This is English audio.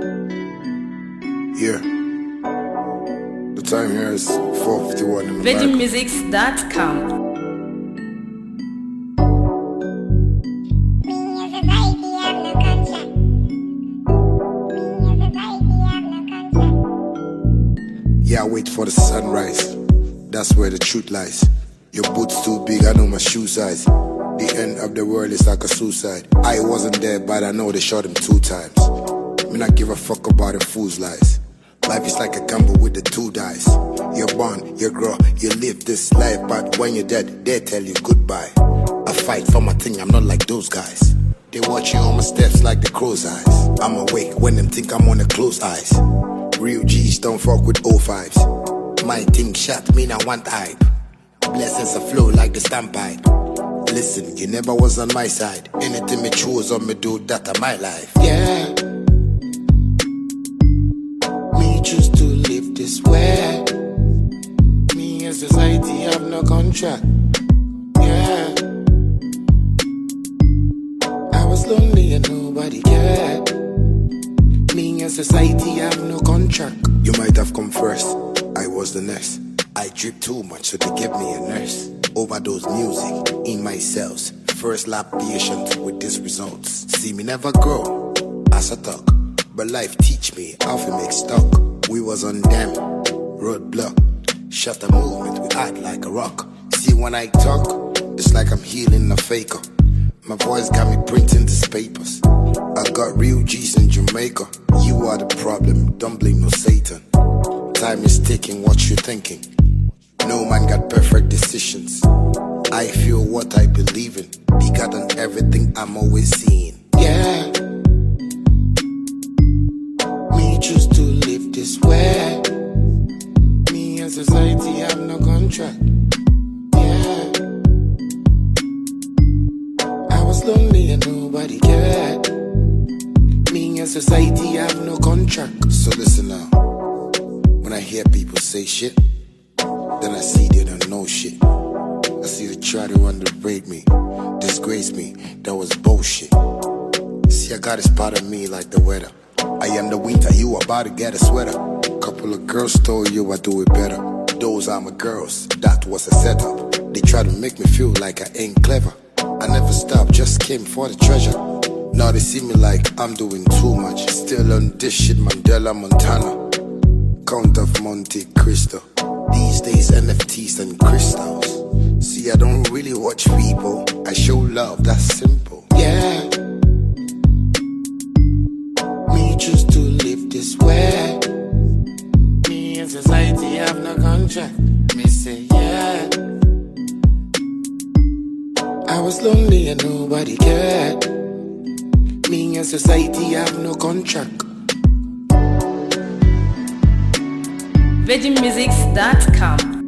Yeah. The time here is 4:51 in the night. VeggieMusics.com. Yeah, I wait for the sunrise. That's where the truth lies. Your boots too big, I know my shoe size. The end of the world is like a suicide. I wasn't there, but I know they shot him 2 times. Me not give a fuck about the fool's lies. Life is like a gamble with the 2 dice. You're born, you grow, you live this life, but when you're dead, they tell you goodbye. I fight for my thing, I'm not like those guys. They watching all my steps like the crow's eyes. I'm awake when them think I'm on the closed eyes. Real G's don't fuck with 05s. My thing shot me, now want hype. Blessings are flow like the stampede. Listen, you never was on my side. Anything me choose on me do, that of my life. Yeah. Me choose to live this way. Me and society have no contract. Yeah. I was lonely and nobody cared. Me and society have no contract. You might have come first, I was the next. I drip too much, so they gave me a nurse. Overdose music in my cells. First lap patient with these results. See me never grow as I talk, but life teach me how to make stock. We was on them roadblock. Shut the movement, we act like a rock. See when I talk, it's like I'm healing a faker. My voice got me printing these papers. I got real G's in Jamaica. You are the problem, don't blame no Satan. Time is ticking, what you thinking? No man got perfect decisions. I feel what I believe in. Bigger than everything I'm always seeing. Yeah. Me choose to live this way. Me and society have no contract. Yeah. I was lonely and nobody cared. Me and society have no contract. So listen now. When I hear people say shit, then I see they don't know shit. I see they try to underrate me, disgrace me, that was bullshit. See, I got this part of me like the weather. I am the winter, you about to get a sweater. Couple of girls told you I do it better. Those are my girls, that was a setup. They try to make me feel like I ain't clever. I never stopped, just came for the treasure. Now they see me like I'm doing too much. Still on this shit, Mandela, Montana. Count of Monte Cristo. These days NFTs and crystals. See, I don't really watch people, I show love, that's simple. Yeah. Me choose to live this way. Me and society have no contract. Me say yeah. I was lonely and nobody cared. Me and society have no contract. VeggieMusics.com.